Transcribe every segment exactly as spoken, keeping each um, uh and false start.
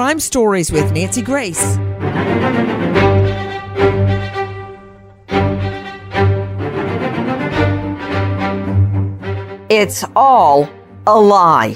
Crime Stories with Nancy Grace. It's all a lie.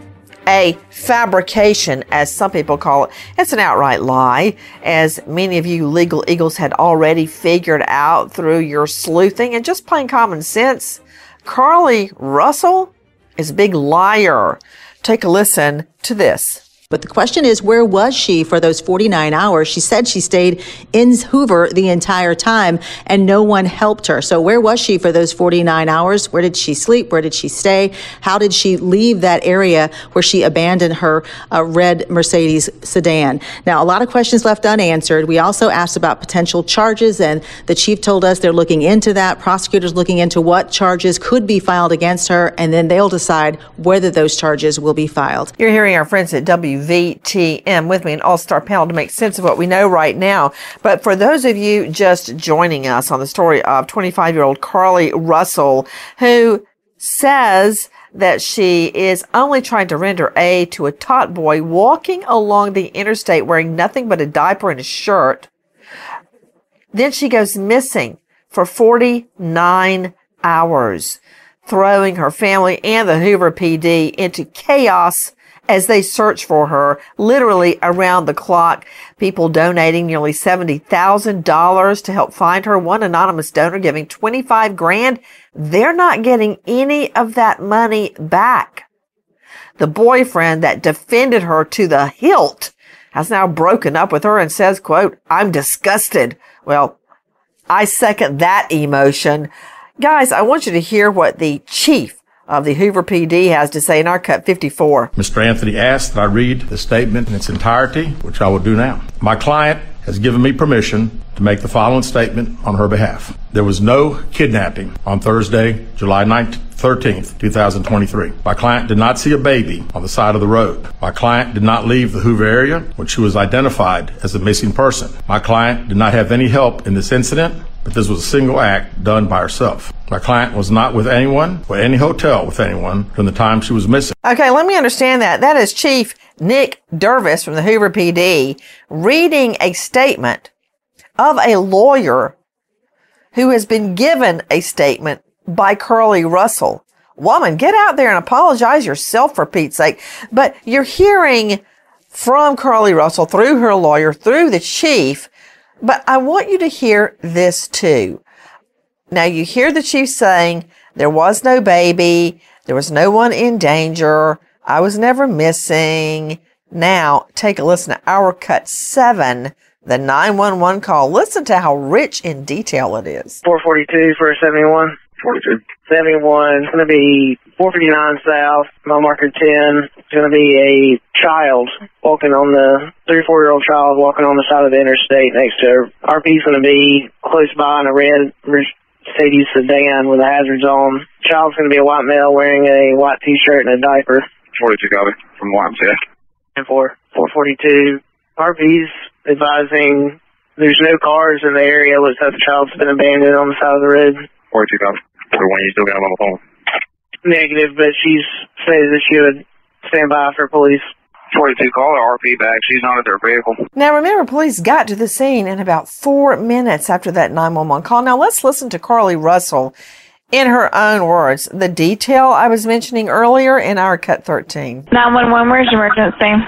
A fabrication, as some people call it. It's an outright lie, as many of you legal eagles had already figured out through your sleuthing and just plain common sense. Carlee Russell is a big liar. Take a listen to this. But the question is, where was she for those forty-nine hours? She said she stayed in Hoover the entire time and no one helped her. So where was she for those forty-nine hours? Where did she sleep? Where did she stay? How did she leave that area where she abandoned her uh, red Mercedes sedan? Now, a lot of questions left unanswered. We also asked about potential charges, and the chief told us they're looking into that. Prosecutors looking into what charges could be filed against her, and then they'll decide whether those charges will be filed. You're hearing our friends at W V T M with me, an all-star panel to make sense of what we know right now. But for those of you just joining us on the story of twenty-five-year-old Carlee Russell, who says that she is only trying to render aid to a tot boy walking along the interstate wearing nothing but a diaper and a shirt, then she goes missing for forty-nine hours, throwing her family and the Hoover P D into chaos as they search for her literally around the clock. People donating nearly seventy thousand dollars to help find her. One anonymous donor giving twenty-five grand. They're not getting any of that money back. The boyfriend that defended her to the hilt has now broken up with her and says, quote, "I'm disgusted." Well, I second that emotion. Guys, I want you to hear what the chief of the Hoover P D has to say in our Cut fifty-four. Mister Anthony asked that I read the statement in its entirety, which I will do now. My client has given me permission to make the following statement on her behalf. There was no kidnapping on Thursday, July thirteenth, two thousand twenty-three. My client did not see a baby on the side of the road. My client did not leave the Hoover area when she was identified as a missing person. My client did not have any help in this incident, but this was a single act done by herself. My client was not with anyone or any hotel with anyone during the time she was missing. Okay, let me understand that. That is Chief Nick Dervis from the Hoover P D reading a statement of a lawyer who has been given a statement by Carlee Russell. Woman, get out there and apologize yourself, for Pete's sake. But you're hearing from Carlee Russell through her lawyer, through the chief. But I want you to hear this too. Now, you hear the chief saying there was no baby, there was no one in danger, I was never missing. Now, take a listen to our Cut seven, the nine one one call. Listen to how rich in detail it is. four forty-two for seventy-one. forty-two. seventy-one. It's going to be four fifty-nine south, mile marker ten. It's going to be a child walking on the, three or four year old child walking on the side of the interstate next to her. R P's going to be close by in a red Mercedes sedan with the hazards on. Child's going to be a white male wearing a white t-shirt and a diaper. forty-two copy from Y M C A. And for four forty-two, R P's advising there's no cars in the area. Looks like the child's been abandoned on the side of the road. forty-two copy. The one you still got on the phone. Negative, but she's says that she would stand by for police. forty-two, call the R P back. She's not at their vehicle. Now, remember, police got to the scene in about four minutes after that nine one one call. Now, let's listen to Carlee Russell in her own words. The detail I was mentioning earlier in our Cut thirteen. nine one one, where's your emergency?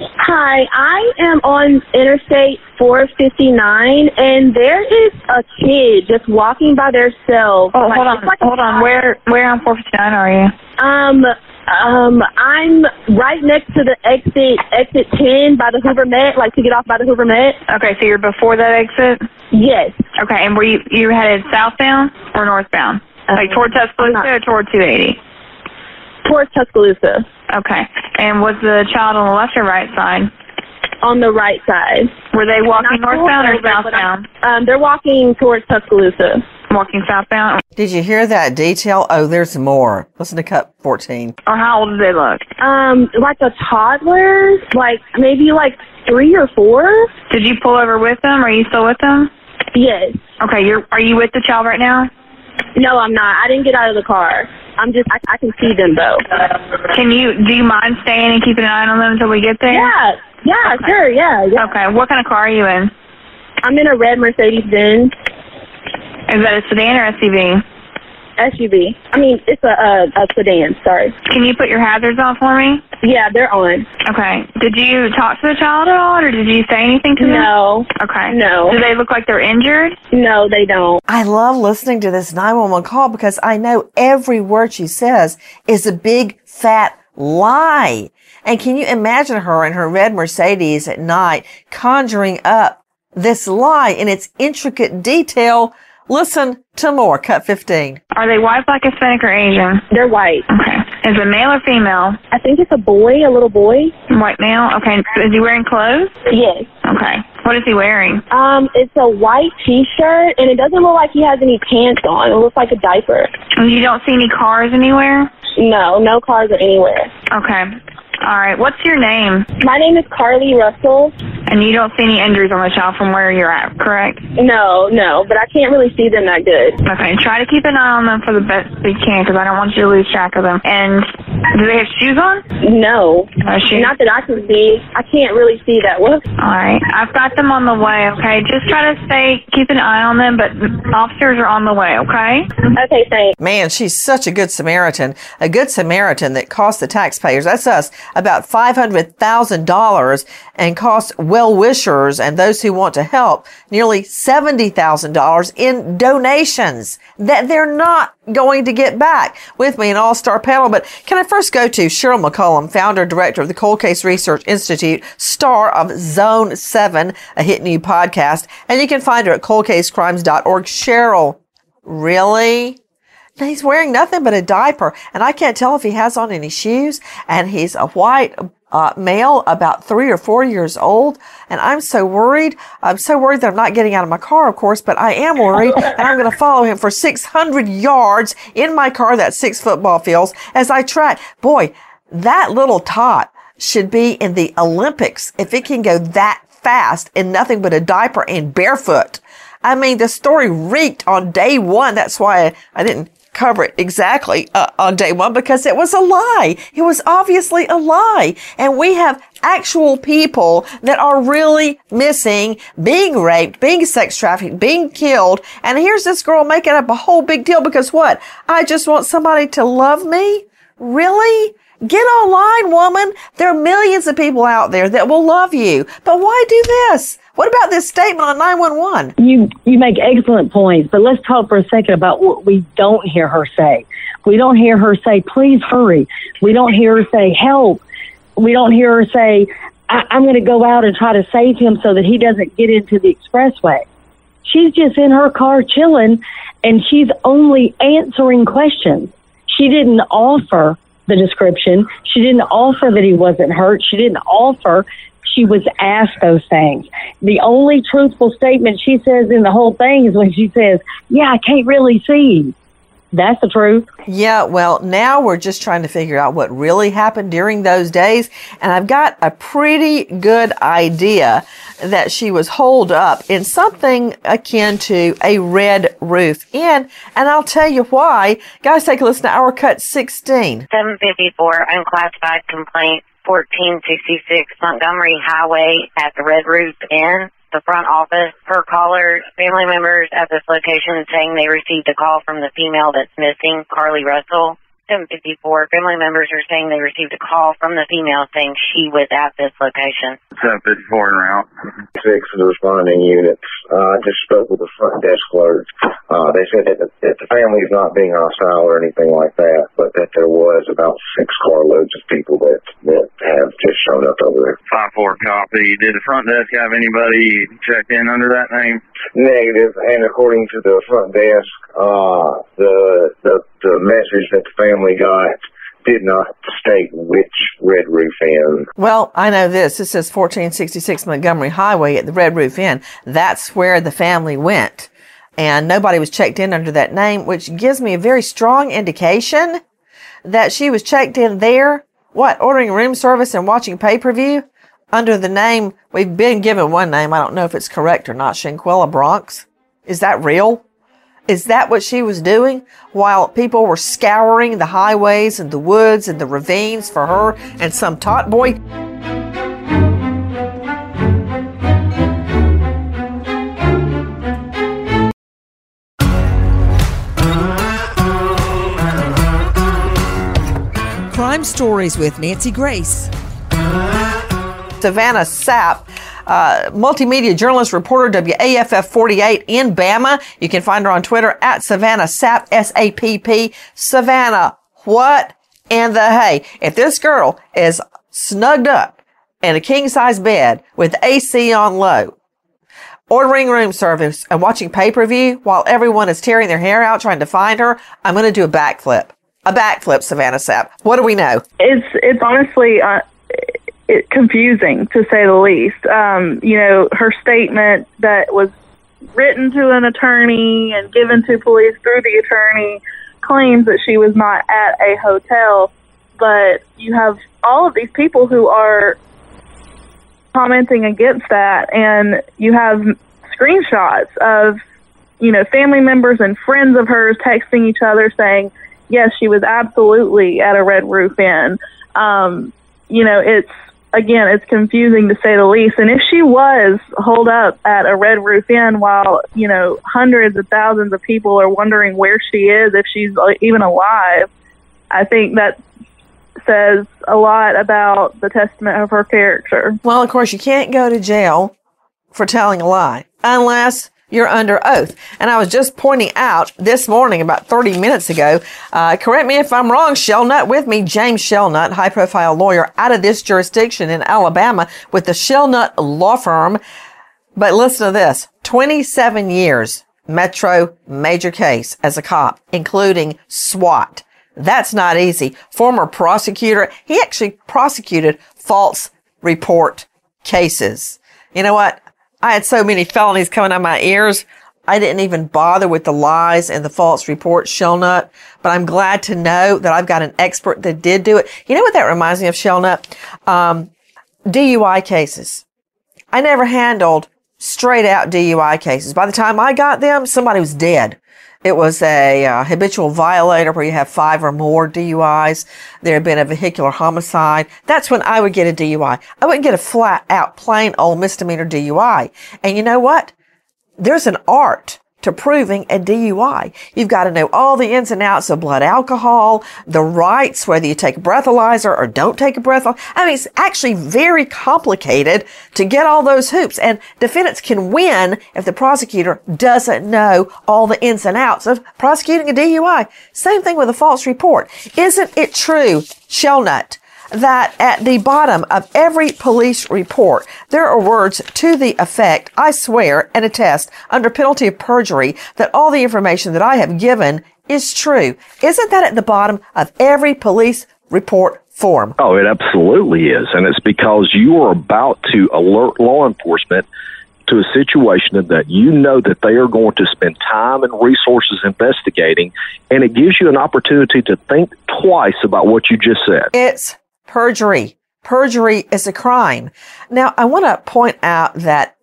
Hi, I am on Interstate four fifty-nine, and there is a kid just walking by themselves. Oh, like, hold on, like hold on. Where, where on four fifty-nine are you? Um, um, I'm right next to the exit, exit ten by the Hoover Met, like to get off by the Hoover Met. Okay, so you're before that exit? Yes. Okay, and were you, you headed southbound or northbound? Um, like toward Tuscaloosa or toward two eighty? Towards Tuscaloosa. Okay, and was the child on the left or right side? On the right side. Were they walking northbound or southbound? Um, they're walking towards Tuscaloosa. Walking southbound. Did you hear that detail? Oh, there's more. Listen to Cut fourteen. Or how old do they look? Um, like a toddler, like maybe like three or four. Did you pull over with them? Are you still with them? Yes. Okay, you're. Are you with the child right now? No, I'm not. I didn't get out of the car. I'm just, I, I can see them though. Can you, do you mind staying and keeping an eye on them until we get there? Yeah. Yeah, Okay. sure, yeah, yeah. Okay. What kind of car are you in? I'm in a red Mercedes-Benz Is that a sedan or S U V? S U V. I mean, it's a, a, a sedan, sorry. Can you put your hazards on for me? Yeah, they're on. Okay. Did you talk to the child at all, or did you say anything to them? No. Okay. No. Do they look like they're injured? No, they don't. I love listening to this nine one one call because I know every word she says is a big fat lie. And can you imagine her in her red Mercedes at night conjuring up this lie in its intricate detail? Listen to more. Cut fifteen. Are they white, black, Hispanic, or Asian? They're white. Okay. Is it male or female? I think it's a boy, a little boy. White male? Okay. Is he wearing clothes? Yes. Okay. What is he wearing? Um, it's a white T-shirt, and it doesn't look like he has any pants on. It looks like a diaper. And you don't see any cars anywhere? No, no cars are anywhere. Okay. All right. What's your name? My name is Carly Russell. And you don't see any injuries on the child from where you're at, correct? No, no, but I can't really see them that good. Okay. Try to keep an eye on them for the best you can, because I don't want you to lose track of them. And do they have shoes on? No. No shoes? Not that I can see. I can't really see that well. All right. I've got them on the way, okay? Just try to stay, keep an eye on them, but the officers are on the way, okay? Okay, thanks. Man, she's such a good Samaritan. A good Samaritan that cost the taxpayers, that's us, about five hundred thousand dollars and cost well-wishers and those who want to help nearly seventy thousand dollars in donations that they're not going to get back. With me, an all-star panel. But can I first go to Cheryl McCollum, founder, director of the Cold Case Research Institute, star of Zone seven, a hit new podcast. And you can find her at cold case crimes dot org. Cheryl, really? He's wearing nothing but a diaper, and I can't tell if he has on any shoes, and he's a white uh, male, about three or four years old, and I'm so worried. I'm so worried that I'm not getting out of my car, of course, but I am worried, and I'm going to follow him for six hundred yards in my car, that's six football fields, as I track. Boy, that little tot should be in the Olympics if it can go that fast in nothing but a diaper and barefoot. I mean, the story reeked on day one. That's why I, I didn't cover it exactly uh, on day one, because it was a lie. It was obviously a lie. And we have actual people that are really missing, being raped, being sex trafficked, being killed. And here's this girl making up a whole big deal because what? I just want somebody to love me? Really? Get online, woman. There are millions of people out there that will love you. But why do this? What about this statement on nine one one? You you make excellent points, but let's talk for a second about what we don't hear her say. We don't hear her say, please hurry. We don't hear her say, help. We don't hear her say, I- I'm going to go out and try to save him so that he doesn't get into the expressway. She's just in her car chilling, and she's only answering questions. She didn't offer the description. She didn't offer that he wasn't hurt. She didn't offer. She was asked those things. The only truthful statement she says in the whole thing is when she says, yeah, I can't really see. That's the truth. Yeah, well, now we're just trying to figure out what really happened during those days. And I've got a pretty good idea that she was holed up in something akin to a red roof inn. And I'll tell you why. Guys, take a listen to our cut sixteen. seven fifty-four, unclassified complaint, fourteen sixty-six Montgomery Highway at the Red Roof Inn. The front office, per caller, family members at this location saying they received a call from the female that's missing, Carly Russell. seven fifty-four, family members are saying they received a call from the female saying she was at this location. seven fifty-four en route. Six of the responding units. I uh, just spoke with the front desk clerk. Uh, they said that the, that the family is not being hostile or anything like that, but that there was about six carloads of people that, that have just shown up over there. five four copy. Did the front desk have anybody checked in under that name? Negative, and according to the front desk, uh, the, the, the message that the family got did not state which Red Roof Inn. Well, I know this. This says fourteen sixty-six Montgomery Highway at the Red Roof Inn. That's where the family went. And nobody was checked in under that name, which gives me a very strong indication that she was checked in there. What, ordering room service and watching pay-per-view under the name, we've been given one name. I don't know if it's correct or not. Shanquella Bronx. Is that real? Is that what she was doing while people were scouring the highways and the woods and the ravines for her and some tot boy? Crime Stories with Nancy Grace. Savannah Sapp, uh, multimedia journalist, reporter, W A F F forty-eight in Bama. You can find her on Twitter at Savannah Sapp, S A P P. Savannah, what in the hay? If this girl is snugged up in a king-size bed with A C on low, ordering room service and watching pay-per-view while everyone is tearing their hair out trying to find her, I'm going to do a backflip. A backflip, Savannah Sapp. What do we know? It's it's honestly uh, it, confusing, to say the least. Um, you know, her statement that was written to an attorney and given to police through the attorney claims that she was not at a hotel, but you have all of these people who are commenting against that, and you have screenshots of, you know, family members and friends of hers texting each other saying, yes, she was absolutely at a Red Roof Inn. Um, you know, it's, again, it's confusing to say the least. And if she was holed up at a Red Roof Inn while, you know, hundreds of thousands of people are wondering where she is, if she's even alive, I think that says a lot about the testament of her character. Well, of course, you can't go to jail for telling a lie unless you're under oath. And I was just pointing out this morning, about thirty minutes ago, uh, correct me if I'm wrong, Shelnut with me, James Shelnut, high-profile lawyer out of this jurisdiction in Alabama with the Shelnut Law Firm. But listen to this, twenty-seven years, Metro major case as a cop, including SWAT. That's not easy. Former prosecutor, he actually prosecuted false report cases. You know what? I had so many felonies coming out of my ears, I didn't even bother with the lies and the false reports, Shelnut. But I'm glad to know that I've got an expert that did do it. You know what that reminds me of, Shelnut? Um, D U I cases. I never handled straight out D U I cases. By the time I got them, somebody was dead. It was a uh, habitual violator where you have five or more D U Is. There had been a vehicular homicide. That's when I would get a D U I. I wouldn't get a flat out plain old misdemeanor D U I. And you know what? There's an art to proving a D U I. You've got to know all the ins and outs of blood alcohol, the rights, whether you take a breathalyzer or don't take a breathalyzer. I mean, it's actually very complicated to get all those hoops. And defendants can win if the prosecutor doesn't know all the ins and outs of prosecuting a D U I. Same thing with a false report. Isn't it true, Shelnut, that at the bottom of every police report, there are words to the effect, I swear and attest under penalty of perjury that all the information that I have given is true? Isn't that at the bottom of every police report form? Oh, it absolutely is. And it's because you are about to alert law enforcement to a situation that you know that they are going to spend time and resources investigating, and it gives you an opportunity to think twice about what you just said. It's perjury. Perjury is a crime. Now, I want to point out that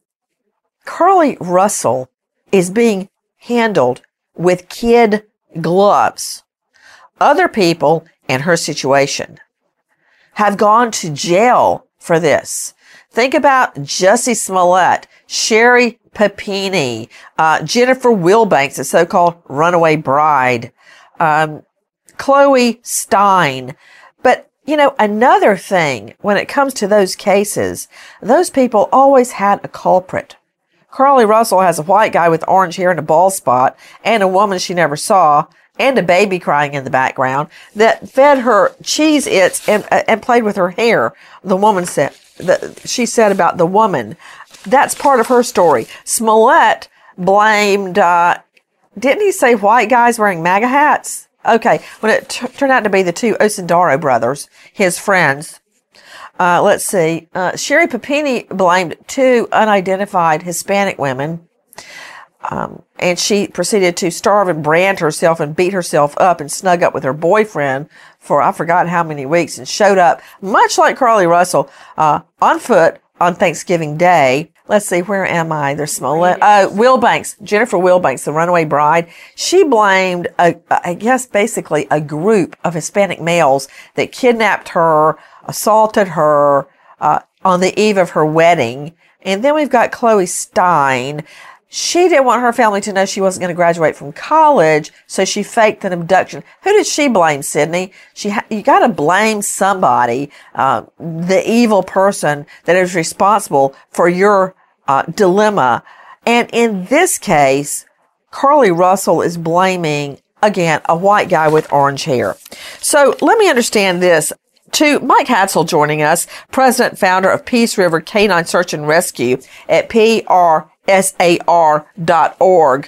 Carlee Russell is being handled with kid gloves. Other people in her situation have gone to jail for this. Think about Jussie Smollett, Sherry Papini, uh, Jennifer Wilbanks, the so-called runaway bride, um, Chloe Stein. But you know, another thing, when it comes to those cases, those people always had a culprit. Carlee Russell has a white guy with orange hair and a bald spot, and a woman she never saw, and a baby crying in the background that fed her Cheez-Its and, uh, and played with her hair. The woman said, the, she said about the woman. That's part of her story. Smollett blamed, uh, didn't he say white guys wearing MAGA hats? Okay, when it t- turned out to be the two Osendaro brothers, his friends. Uh, let's see. Uh, Sherry Papini blamed two unidentified Hispanic women. Um, and she proceeded to starve and brand herself and beat herself up and snug up with her boyfriend for I forgot how many weeks, and showed up, much like Carlee Russell, uh, on foot on Thanksgiving Day. Let's see, where am I? There's Smollett. Uh, Wilbanks, Jennifer Wilbanks, the runaway bride. She blamed, a, I guess, basically a group of Hispanic males that kidnapped her, assaulted her uh, on the eve of her wedding. And then we've got Chloe Stein. She didn't want her family to know she wasn't going to graduate from college, so she faked an abduction. Who did she blame, Sydney? She ha- you got to blame somebody, uh, the evil person that is responsible for your uh, dilemma. And in this case, Carlee Russell is blaming, again, a white guy with orange hair. So let me understand this. To Mike Hatzel joining us, president, founder of Peace River Canine Search and Rescue at P R S A R dot org.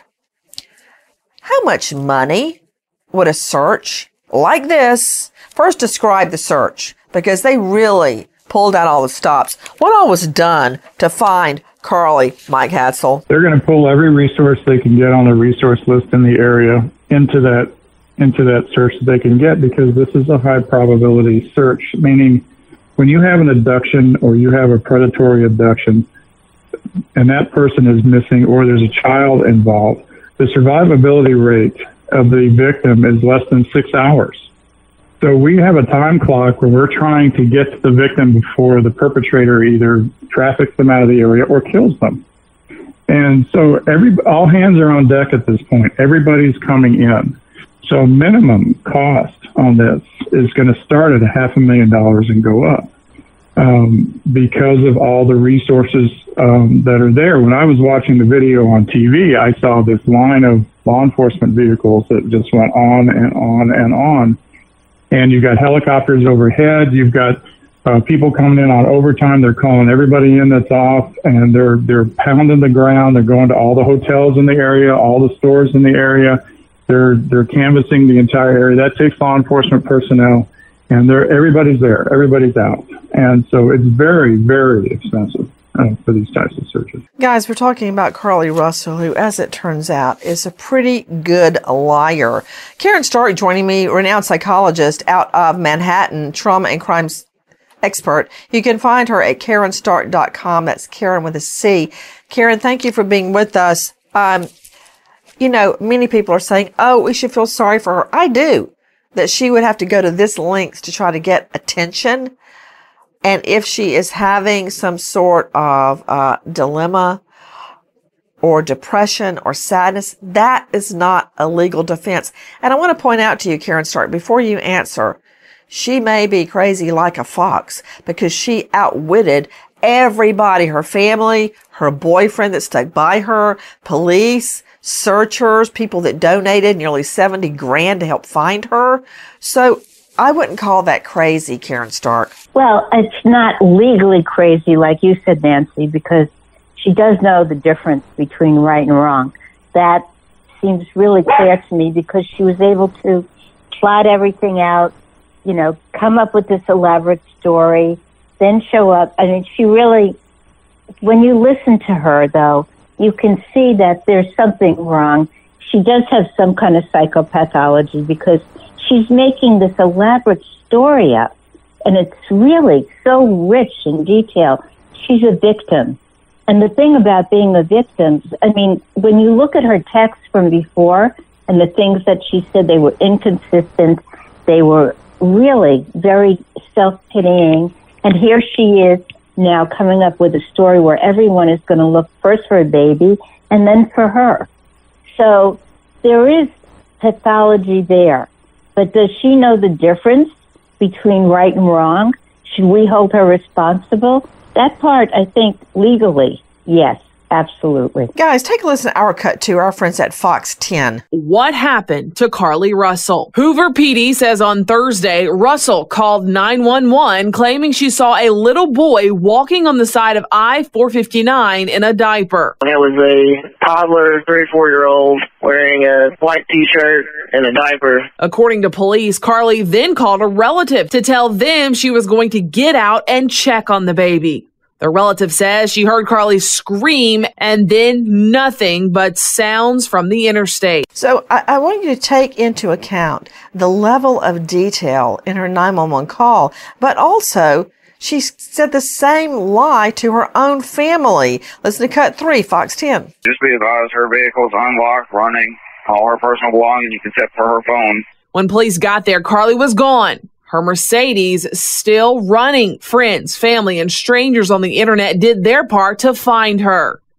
How much money would a search like this? First, describe the search, because they really pulled out all the stops. What all was done to find Carlee, Mike Hatzel? They're going to pull every resource they can get on the resource list in the area into that into that search that they can get, because this is a high probability search, meaning when you have an abduction or you have a predatory abduction and that person is missing or there's a child involved, the survivability rate of the victim is less than six hours. So we have a time clock where we're trying to get to the victim before the perpetrator either traffics them out of the area or kills them. And so every all hands are on deck at this point. Everybody's coming in. So minimum cost on this is going to start at a half a million dollars and go up. Um, because of all the resources um, that are there. When I was watching the video on T V, I saw this line of law enforcement vehicles that just went on and on and on. And you've got helicopters overhead. You've got uh, people coming in on overtime. They're calling everybody in that's off, and they're they're pounding the ground. They're going to all the hotels in the area, all the stores in the area. They're they're canvassing the entire area. That takes law enforcement personnel. And they're, everybody's there. Everybody's out. And so it's very, very expensive uh, for these types of searches. Guys, we're talking about Carlee Russell, who, as it turns out, is a pretty good liar. Karen Stark joining me, renowned psychologist out of Manhattan, trauma and crime expert. You can find her at Karen Stark dot com. That's Karen with a C. Karen, thank you for being with us. Um, you know, many people are saying, oh, we should feel sorry for her. I do. That she would have to go to this lengths to try to get attention. And if she is having some sort of uh, dilemma or depression or sadness, that is not a legal defense. And I want to point out to you, Karen Stark, before you answer, she may be crazy like a fox because she outwitted everybody, her family, her boyfriend that stuck by her, police, searchers, people that donated nearly seventy grand to help find her. So I wouldn't call that crazy, Karen Stark. Well, it's not legally crazy, like you said, Nancy, because she does know the difference between right and wrong. That seems really clear to me because she was able to plot everything out, you know, come up with this elaborate story, then show up. I mean, she really, when you listen to her, though, you can see that there's something wrong. She does have some kind of psychopathology because she's making this elaborate story up, and it's really so rich in detail. She's a victim. And the thing about being a victim, I mean, when you look at her texts from before and the things that she said, they were inconsistent, they were really very self-pitying, and here she is now coming up with a story where everyone is going to look first for a baby and then for her. So there is pathology there. But does she know the difference between right and wrong? Should we hold her responsible? That part, I think, legally, yes, absolutely. Guys, take a listen to our cut to our friends at Fox ten. What happened to Carlee Russell? Hoover P D says on Thursday, Russell called nine one one claiming she saw a little boy walking on the side of I four fifty-nine in a diaper. It was a toddler, three, four-year-old, wearing a white T-shirt and a diaper. According to police, Carlee then called a relative to tell them she was going to get out and check on the baby. The relative says she heard Carlee scream and then nothing but sounds from the interstate. So I, I want you to take into account the level of detail in her nine one one call, but also she said the same lie to her own family. Listen to cut three, Fox ten. Just be advised, her vehicle is unlocked, running. All her personal belongings except for her phone. When police got there, Carlee was gone. Her Mercedes still running. Friends, family, and strangers on the internet did their part to find her.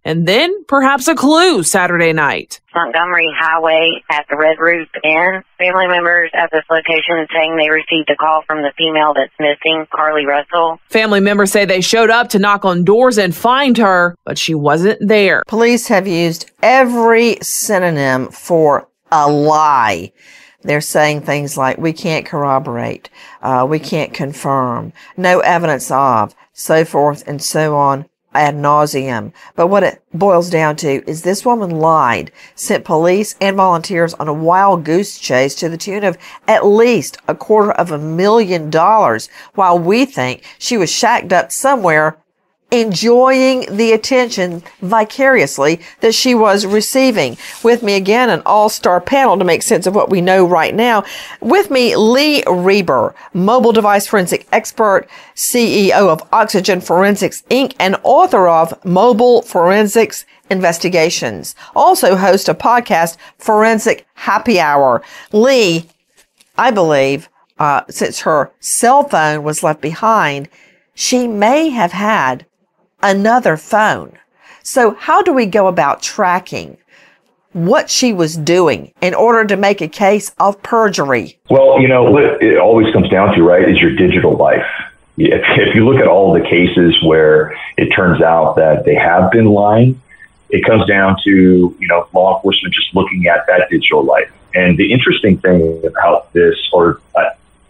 and then perhaps a clue Saturday night. Montgomery Highway at the Red Roof Inn. Family members at this location saying they received a call from the female that's missing, Carlee Russell. Family members say they showed up to knock on doors and find her, but she wasn't there. Police have used every synonym for a lie. They're saying things like, we can't corroborate, uh, we can't confirm, no evidence of, so forth and so on, ad nauseum. But what it boils down to is this woman lied, sent police and volunteers on a wild goose chase to the tune of at least a quarter of a million dollars, while we think she was shacked up somewhere enjoying the attention vicariously that she was receiving. With me again, an all-star panel to make sense of what we know right now. With me, Lee Reber, mobile device forensic expert, C E O of Oxygen Forensics, Incorporated, and author of Mobile Forensics Investigations. Also host a podcast, Forensic Happy Hour. Lee, I believe, uh, since her cell phone was left behind, she may have had another phone. So how do we go about tracking what she was doing in order to make a case of perjury? Well, you know, what it always comes down to, right, is your digital life. If, if you look at all the cases where it turns out that they have been lying, it comes down to, you know, law enforcement just looking at that digital life. And the interesting thing about this, or uh,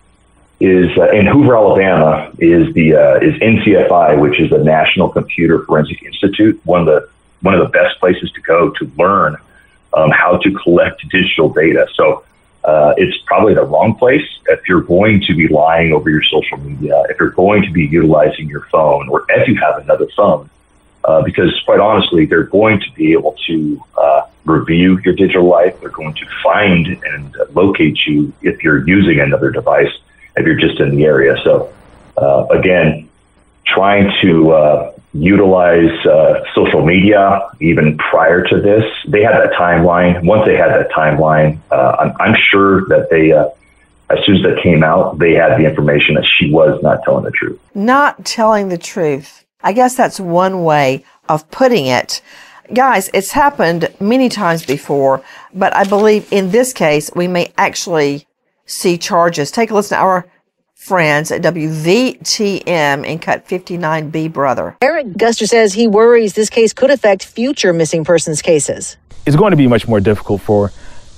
is uh, in Hoover, Alabama, is the uh, is N C F I, which is the National Computer Forensic Institute, one of the one of the best places to go to learn um, how to collect digital data. So uh, it's probably the wrong place if you're going to be lying over your social media, if you're going to be utilizing your phone, or if you have another phone, uh, because quite honestly, they're going to be able to uh, review your digital life. They're going to find and locate you if you're using another device, if you're just in the area. So, uh, again, trying to uh, utilize uh, social media even prior to this, they had that timeline. Once they had that timeline, uh, I'm, I'm sure that they, uh, as soon as that came out, they had the information that she was not telling the truth. Not telling the truth. I guess that's one way of putting it. Guys, it's happened many times before, but I believe in this case, we may actually see charges. Take a listen to our friends at W V T M in Cut fifty-nine B, brother. Eric Guster says he worries this case could affect future missing persons cases. It's going to be much more difficult for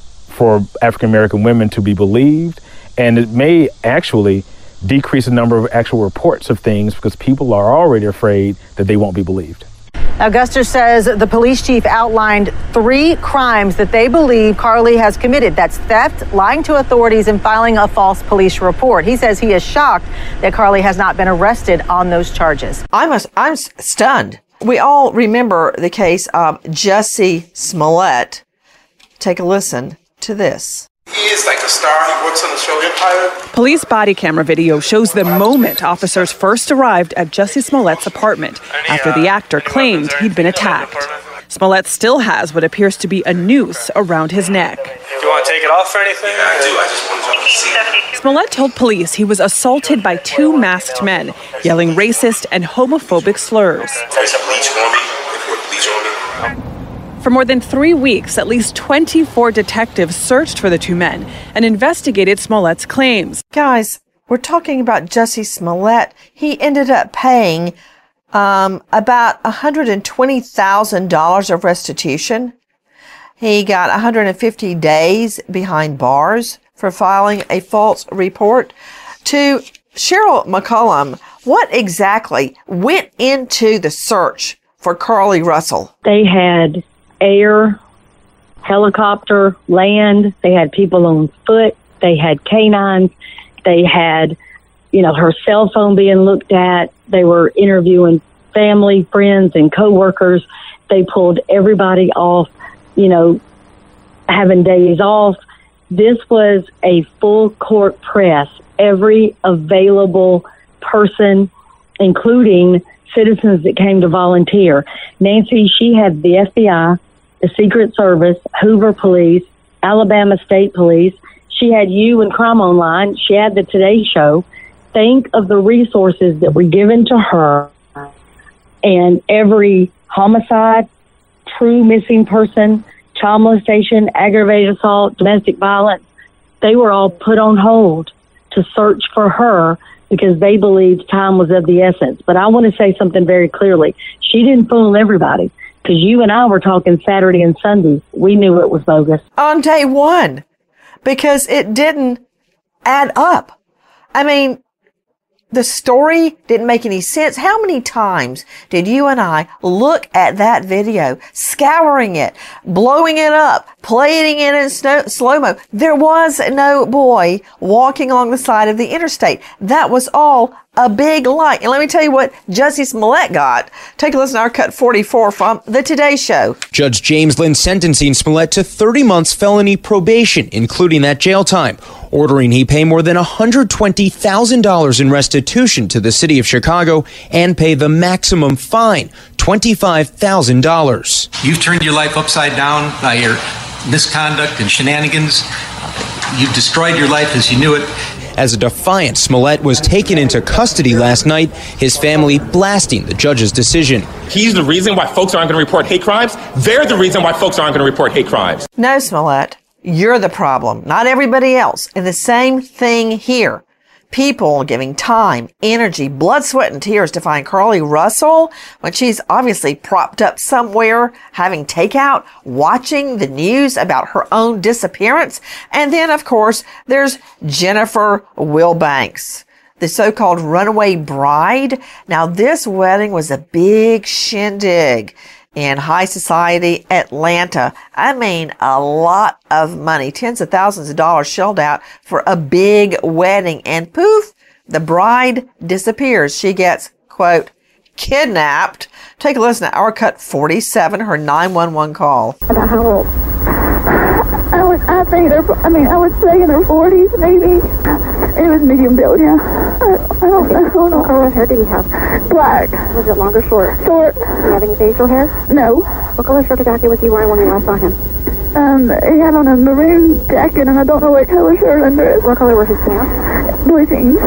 for African American women to be believed, and it may actually decrease the number of actual reports of things because people are already afraid that they won't be believed. Now, Guster says the police chief outlined three crimes that they believe Carlee has committed. That's theft, lying to authorities, and filing a false police report. He says he is shocked that Carlee has not been arrested on those charges. I'm, a, I'm stunned. We all remember the case of Jussie Smollett. Take a listen to this. He is like a star. He works on the show Empire. Police body camera video shows the moment officers first arrived at Jussie Smollett's apartment after the actor claimed he'd been attacked. Smollett still has what appears to be a noose around his neck. Do you want to take it off or anything? Yeah, I do. I just want to see. Smollett told police he was assaulted by two masked men, yelling racist and homophobic slurs. There's some bleach on me. They put bleach on me. For more than three weeks, at least twenty-four detectives searched for the two men and investigated Smollett's claims. Guys, we're talking about Jussie Smollett. He ended up paying um, about one hundred twenty thousand dollars of restitution. He got one hundred fifty days behind bars for filing a false report. To Cheryl McCollum, what exactly went into the search for Carlee Russell? They had air, helicopter, land. They had people on foot. They had canines. They had, you know, her cell phone being looked at. They were interviewing family, friends, and coworkers. They pulled everybody off, you know, having days off. This was a full court press. Every available person, including citizens that came to volunteer. Nancy, she had the F B I, the Secret Service, Hoover Police, Alabama State Police. She had you and Crime Online. She had the Today Show. Think of the resources that were given to her, and every homicide, true missing person, child molestation, aggravated assault, domestic violence, they were all put on hold to search for her because they believed time was of the essence. But I want to say something very clearly. She didn't fool everybody, because you and I were talking Saturday and Sunday. We knew it was bogus. On day one, because it didn't add up. I mean, the story didn't make any sense. How many times did you and I look at that video, scouring it, blowing it up, playing it in slow-mo? There was no boy walking along the side of the interstate. That was all a big lie. And let me tell you what Jussie Smollett got. Take a listen to our cut forty-four from the Today Show. Judge James Lynn sentencing Smollett to thirty months felony probation, including that jail time, ordering he pay more than one hundred twenty thousand dollars in restitution to the city of Chicago and pay the maximum fine, twenty-five thousand dollars. You've turned your life upside down by your misconduct and shenanigans. You've destroyed your life as you knew it. As a defiance, Smollett was taken into custody last night, his family blasting the judge's decision. He's the reason why folks aren't going to report hate crimes. They're the reason why folks aren't going to report hate crimes. No, Smollett, you're the problem, not everybody else. And the same thing here. People giving time, energy, blood, sweat, and tears to find Carlee Russell when she's obviously propped up somewhere, having takeout, watching the news about her own disappearance. And then, of course, there's Jennifer Wilbanks, the so-called runaway bride. Now, this wedding was a big shindig in high society Atlanta. I mean, a lot of money, tens of thousands of dollars shelled out for a big wedding. And poof, the bride disappears. She gets, quote, kidnapped. Take a listen to our cut forty-seven, her nine one one call. About how old? I was, I think they're, I mean, I would say in her forties, maybe. It was medium build, yeah. I, I don't know. I don't know. What color hair did he have? Black. Was it long or short? Short. Did he have any facial hair? No. What color shirt or jacket was he wearing when you last saw him? Um, he had on a maroon jacket, and I don't know what color shirt under it. What color were his pants? Blue jeans.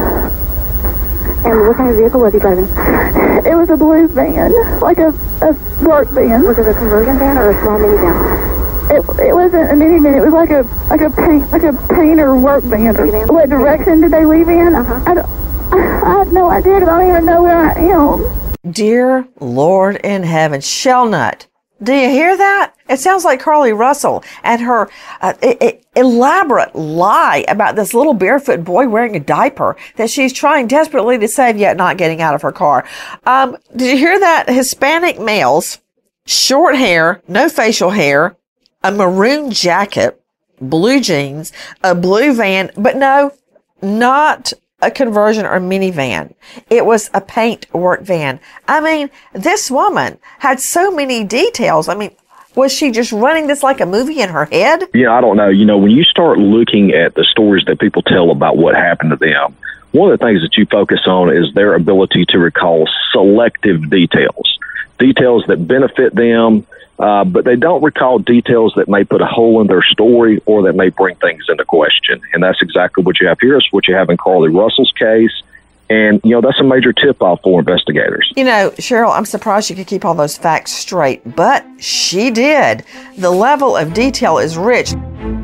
And what kind of vehicle was he driving? It was a blue van, like a, a work van. Was it a conversion van or a small minivan? It, it wasn't a minivan. It was like a like a paint like a painter work van. What direction did they leave in? Uh-huh. I don't. I have no idea. I don't even know where I am. Dear Lord in heaven, Shellnut, do you hear that? It sounds like Carlee Russell and her uh, it, it, elaborate lie about this little barefoot boy wearing a diaper that she's trying desperately to save, yet not getting out of her car. Um, did you hear that? Hispanic males, short hair, no facial hair, a maroon jacket, blue jeans, a blue van, but no, not a conversion or minivan. It was a paint work van. I mean, this woman had so many details. I mean, was she just running this like a movie in her head? Yeah, I don't know. You know, when you start looking at the stories that people tell about what happened to them, one of the things that you focus on is their ability to recall selective details, details that benefit them, Uh, but they don't recall details that may put a hole in their story or that may bring things into question. And that's exactly what you have here. It's what you have in Carlee Russell's case. And, you know, that's a major tip-off for investigators. You know, Cheryl, I'm surprised she could keep all those facts straight, but she did. The level of detail is rich.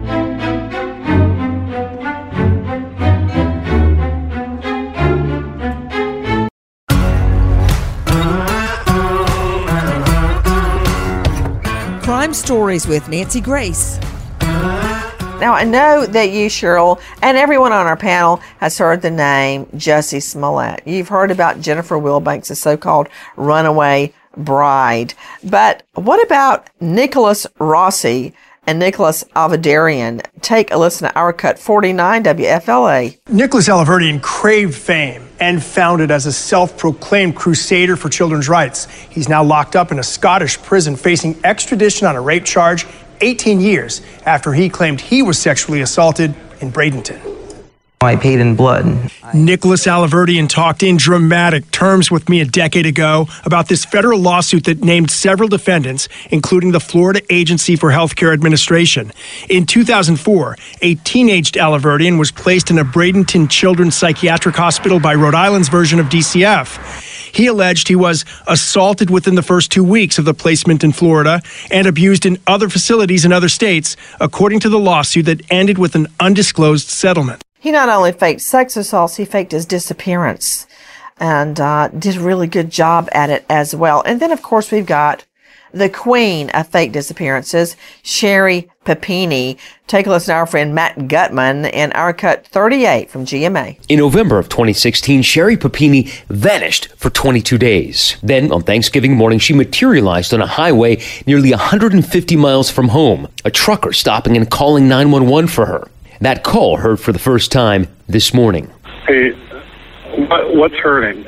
Crime Stories with Nancy Grace. Now, I know that you, Cheryl, and everyone on our panel has heard the name Jussie Smollett. You've heard about Jennifer Wilbanks, the so-called runaway bride. But what about Nicholas Rossi and Nicholas Alverdarian? Take a listen to our cut forty-nine W F L A. Nicholas Alverdarian craved fame and founded as a self-proclaimed crusader for children's rights. He's now locked up in a Scottish prison facing extradition on a rape charge eighteen years after he claimed he was sexually assaulted in Bradenton. I paid in blood. Nicholas Alverdarian talked in dramatic terms with me a decade ago about this federal lawsuit that named several defendants, including the Florida Agency for Healthcare Administration. In two thousand four, a teenaged Alverdarian was placed in a Bradenton Children's Psychiatric Hospital by Rhode Island's version of D C F. He alleged he was assaulted within the first two weeks of the placement in Florida and abused in other facilities in other states, according to the lawsuit that ended with an undisclosed settlement. He not only faked sex assaults, he faked his disappearance and uh, did a really good job at it as well. And then, of course, we've got the queen of fake disappearances, Sherri Papini. Take a listen to our friend Matt Gutman in our cut thirty-eight from G M A. In November of twenty sixteen, Sherri Papini vanished for twenty-two days. Then, on Thanksgiving morning, she materialized on a highway nearly one hundred fifty miles from home, a trucker stopping and calling nine one one for her. That call heard for the first time this morning. Hey, what, what's hurting?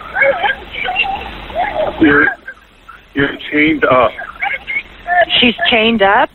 You're, you're chained up. She's chained up?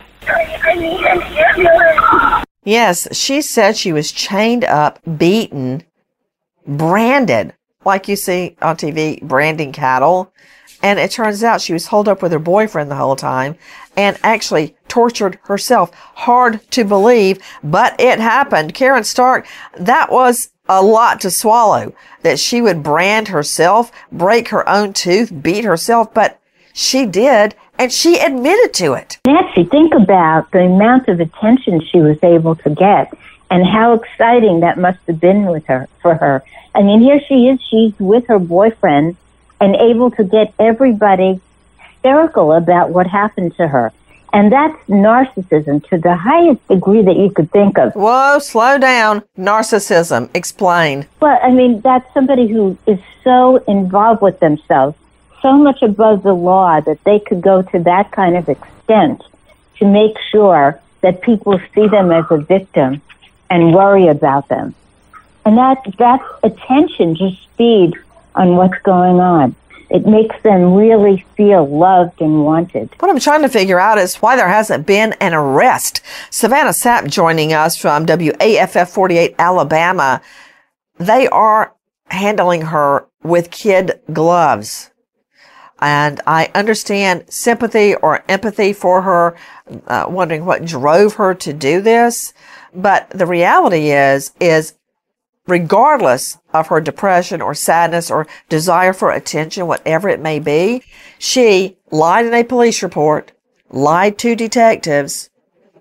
Yes, she said she was chained up, beaten, branded, like you see on T V, branding cattle. And it turns out she was holed up with her boyfriend the whole time and actually tortured herself. Hard to believe, but it happened. Karen Stark, that was a lot to swallow, that she would brand herself, break her own tooth, beat herself, but she did, and she admitted to it. Nancy, think about the amount of attention she was able to get and how exciting that must have been with her for her. I mean, here she is, she's with her boyfriend and able to get everybody hysterical about what happened to her. And that's narcissism to the highest degree that you could think of. Whoa, slow down. Narcissism. Explain. Well, I mean, that's somebody who is so involved with themselves, so much above the law that they could go to that kind of extent to make sure that people see them as a victim and worry about them. And that, that attention just feeds on what's going on. It makes them really feel loved and wanted. What I'm trying to figure out is why there hasn't been an arrest. Savannah Sapp joining us from W A F F forty-eight, Alabama. They are handling her with kid gloves. And I understand sympathy or empathy for her, uh, wondering what drove her to do this. But the reality is, is regardless of her depression or sadness or desire for attention, whatever it may be, she lied in a police report, lied to detectives,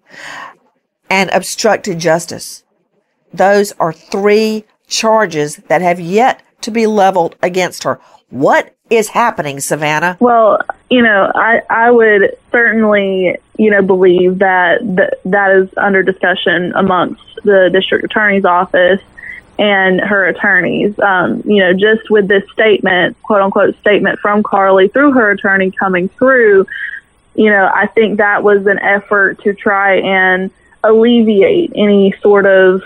and obstructed justice. Those are three charges that have yet to be leveled against her. What is happening, Savannah? Well, you know, I, I would certainly, you know, believe that th- that is under discussion amongst the district attorney's office and her attorneys. Um, you know, just with this statement, quote unquote statement from Carly through her attorney coming through, you know, I think that was an effort to try and alleviate any sort of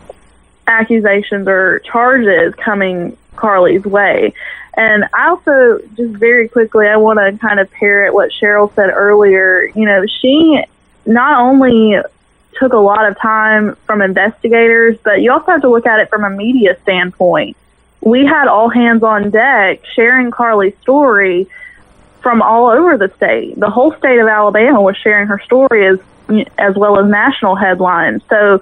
accusations or charges coming Carly's way. And I also, just very quickly, I want to kind of parrot what Cheryl said earlier. You know, she not only took a lot of time from investigators, but you also have to look at it from a media standpoint. We had all hands on deck sharing Carly's story from all over the state. The whole state of Alabama was sharing her story as as well as national headlines. So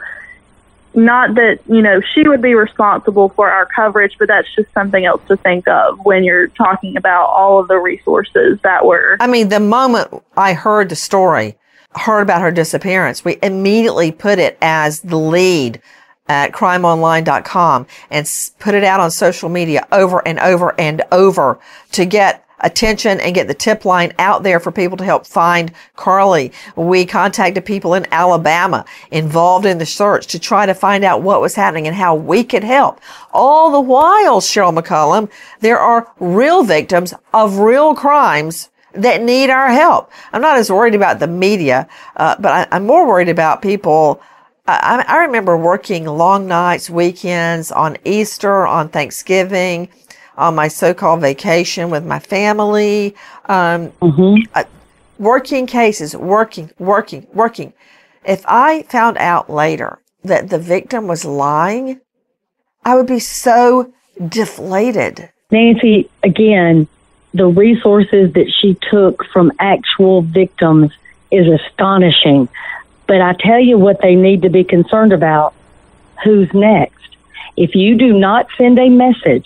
not that, you know, she would be responsible for our coverage, but that's just something else to think of when you're talking about all of the resources that were. I mean, the moment I heard the story, heard about her disappearance, we immediately put it as the lead at crime online dot com and put it out on social media over and over and over to get attention and get the tip line out there for people to help find Carly. We contacted people in Alabama involved in the search to try to find out what was happening and how we could help. All the while, Cheryl McCollum, there are real victims of real crimes that need our help. I'm not as worried about the media, uh, but I, I'm more worried about people. I, I remember working long nights, weekends, on Easter, on Thanksgiving, on my so-called vacation with my family, um, mm-hmm. uh, working cases, working, working, working. If I found out later that the victim was lying, I would be so deflated. Nancy, again, the resources that she took from actual victims is astonishing. But I tell you what they need to be concerned about. Who's next? If you do not send a message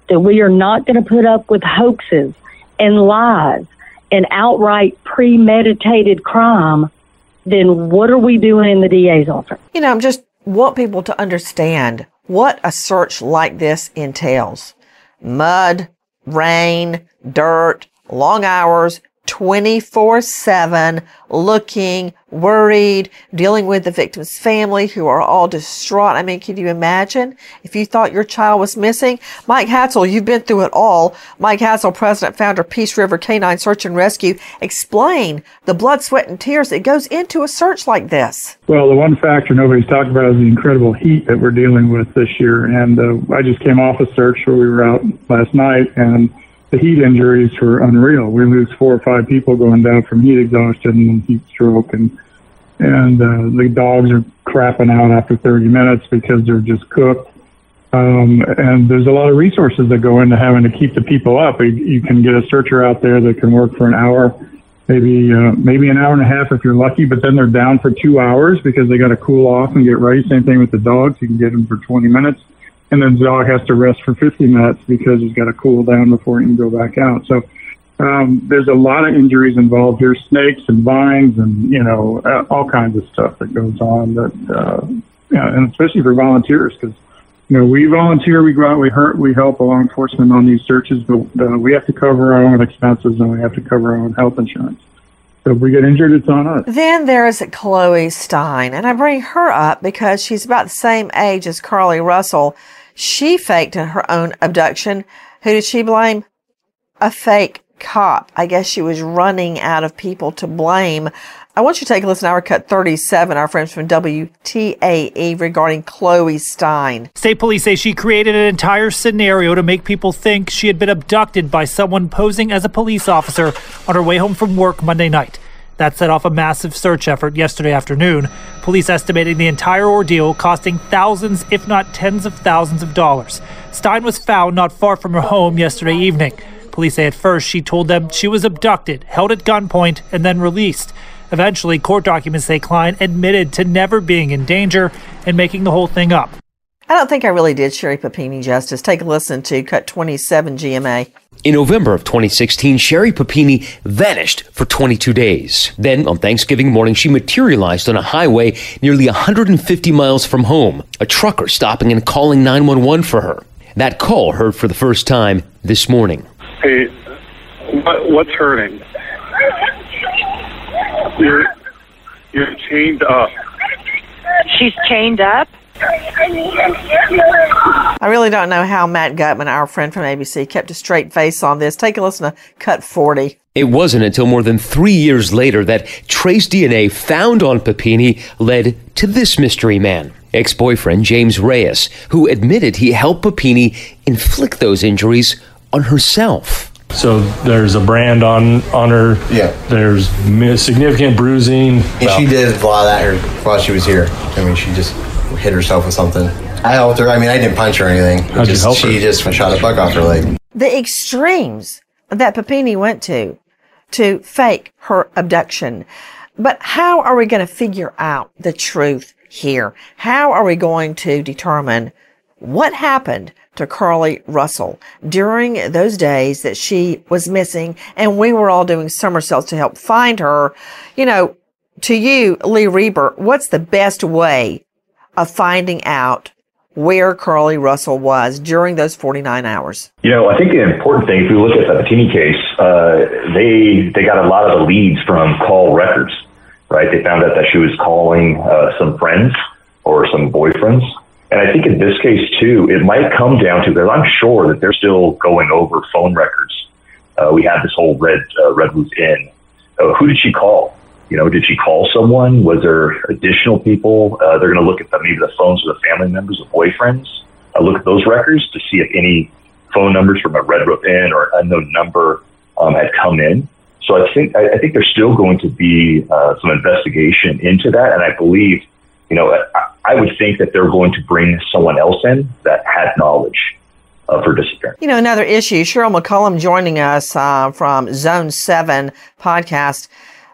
that we are not going to put up with hoaxes and lies and outright premeditated crime, then what are we doing in the D A's office? You know, I just want people to understand what a search like this entails. Mud, rain, dirt, long hours, twenty-four seven, looking, worried, dealing with the victim's family who are all distraught. I mean, can you imagine if you thought your child was missing? Mike Hatzel, you've been through it all. Mike Hatzel, president, founder, Peace River Canine Search and Rescue. Explain the blood, sweat, and tears that goes into a search like this. Well, the one factor nobody's talked about is the incredible heat that we're dealing with this year. And uh, I just came off a search where we were out last night, and the heat injuries were unreal. We lose four or five people going down from heat exhaustion and heat stroke, and and uh, the dogs are crapping out after thirty minutes because they're just cooked. Um, and there's a lot of resources that go into having to keep the people up. You, you can get a searcher out there that can work for an hour, maybe uh, maybe an hour and a half if you're lucky, but then they're down for two hours because they got to cool off and get ready. Same thing with the dogs. You can get them for twenty minutes. And then the dog has to rest for fifty minutes because he's got to cool down before he can go back out. So um, there's a lot of injuries involved here, snakes and vines and, you know, uh, all kinds of stuff that goes on. That, uh, yeah, and especially for volunteers because, you know, we volunteer, we go out, we hurt, we help law enforcement on these searches, but uh, we have to cover our own expenses and we have to cover our own health insurance. So if we get injured, it's on us. Then there is Chloe Stein, and I bring her up because she's about the same age as Carlee Russell. She faked her own abduction. Who did she blame? A fake cop. I guess she was running out of people to blame. I want you to take a listen to our cut thirty-seven, our friends from W T A E, regarding Chloe Stein. State police say she created an entire scenario to make people think she had been abducted by someone posing as a police officer on her way home from work Monday night. That set off a massive search effort yesterday afternoon, police estimating the entire ordeal costing thousands, if not tens of thousands of dollars. Stein was found not far from her home yesterday evening. Police say at first she told them she was abducted, held at gunpoint, and then released. Eventually, court documents say Klein admitted to never being in danger and making the whole thing up. I don't think I really did Sherry Papini justice. Take a listen to cut twenty-seven G M A. In November of twenty sixteen, Sherry Papini vanished for twenty-two days. Then, on Thanksgiving morning, she materialized on a highway nearly one hundred fifty miles from home, a trucker stopping and calling nine one one for her. That call heard for the first time this morning. Hey, what, what's hurting? You're, you're chained up. She's chained up? I really don't know how Matt Gutman, our friend from A B C, kept a straight face on this. Take a listen to cut forty. It wasn't until more than three years later that trace D N A found on Papini led to this mystery man, ex-boyfriend James Reyes, who admitted he helped Papini inflict those injuries on herself. So there's a brand on, on her. Yeah. There's significant bruising. And she did a lot of that here while she was here. I mean, she just hit herself with something. I helped her. I mean, I didn't punch her or anything. How'd you help her? She just shot a bug off her leg. The extremes that Papini went to to fake her abduction. But how are we going to figure out the truth here? How are we going to determine what happened to Carlee Russell during those days that she was missing and we were all doing somersaults to help find her? You know, to you, Lee Reber, what's the best way of finding out where Carlee Russell was during those forty-nine hours? You know, I think the important thing, if we look at the Papini case, uh, they they got a lot of the leads from call records, right? They found out that she was calling uh, some friends or some boyfriends. And I think in this case, too, it might come down to, because I'm sure that they're still going over phone records. Uh, we had this whole Red uh, Red Roof Inn. Uh, who did she call? You know, did she call someone? Was there additional people? Uh, they're going to look at the, maybe the phones of the family members, of boyfriends. Uh, look at those records to see if any phone numbers from a Red Roof Inn or unknown number um, had come in. So I think I, I think there's still going to be uh, some investigation into that, and I believe, you know, I, I would think that they're going to bring someone else in that had knowledge of her disappearance. You know, another issue. Cheryl McCollum joining us uh, from Zone Seven podcast.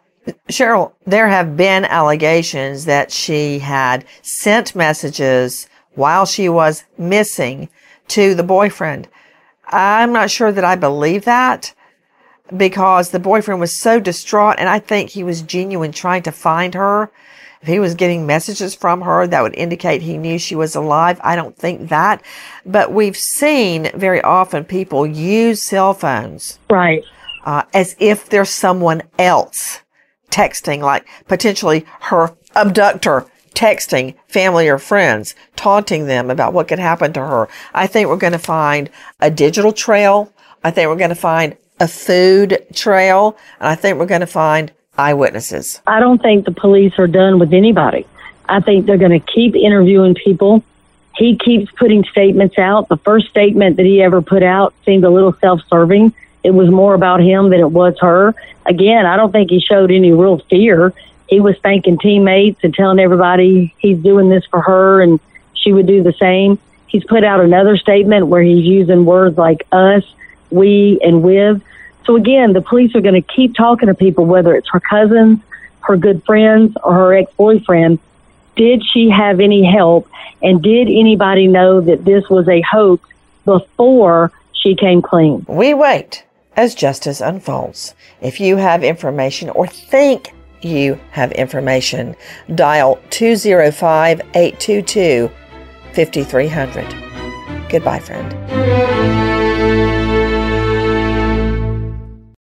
Cheryl, there have been allegations that she had sent messages while she was missing to the boyfriend. I'm not sure that I believe that, because the boyfriend was so distraught, and I think he was genuine trying to find her. If he was getting messages from her that would indicate he knew she was alive, I don't think that. But we've seen very often people use cell phones, right, uh, as if there's someone else texting, like potentially her abductor texting family or friends, taunting them about what could happen to her. I think we're going to find a digital trail. I think we're going to find a food trail. And I think we're going to find eyewitnesses. I don't think the police are done with anybody. I think they're going to keep interviewing people. He keeps putting statements out. The first statement that he ever put out seemed a little self-serving. It was more about him than it was her. Again, I don't think he showed any real fear. He was thanking teammates and telling everybody he's doing this for her and she would do the same. He's put out another statement where he's using words like us, we, and with. So again, the police are going to keep talking to people, whether it's her cousins, her good friends, or her ex-boyfriend. Did she have any help? And did anybody know that this was a hoax before she came clean? We wait as justice unfolds. If you have information or think you have information, dial two oh five, eight two two, five three zero zero. Goodbye, friend.